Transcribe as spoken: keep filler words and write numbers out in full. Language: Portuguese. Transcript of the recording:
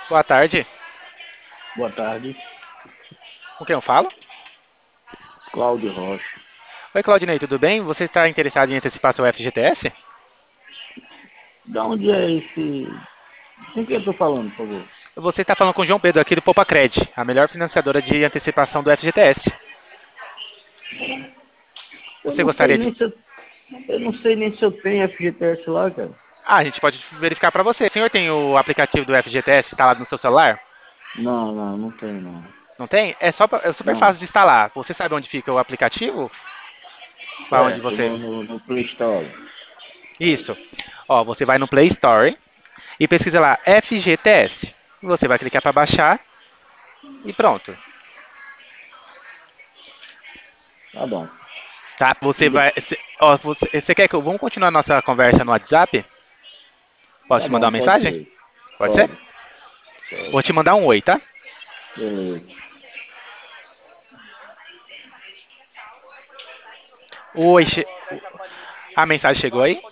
Boa tarde. Boa tarde, Com quem eu falo? Cláudio Rocha. Oi, Claudinei, tudo bem? Você está interessado em antecipar seu F G T S? Da onde é esse. Com quem eu tô falando, por favor? Você está falando com o João Pedro aqui do Popacred, a melhor financiadora de antecipação do F G T S. Eu Você não sei gostaria de... nem se eu. Eu não sei nem se eu tenho F G T S lá, cara. Ah, a gente pode verificar para você. O senhor tem o aplicativo do F G T S instalado no seu celular? Não, não, não tenho não. Não tem? É só pra- é super Não. fácil de instalar. Você sabe onde fica o aplicativo? Para onde Certo, você... no, no, no Play Store. Isso. Ó, você vai no Play Store e pesquisa lá F G T S. Você vai clicar para baixar e pronto. Tá bom. Tá? Você E de- vai... cê- Ó, você, você quer que eu... Vamos continuar nossa conversa no WhatsApp? Posso Tá te mandar bom, uma pode mensagem? ser. Pode ser? Pode, pode. Vou te mandar um oi, tá? Beleza. Oi, che... a mensagem chegou aí?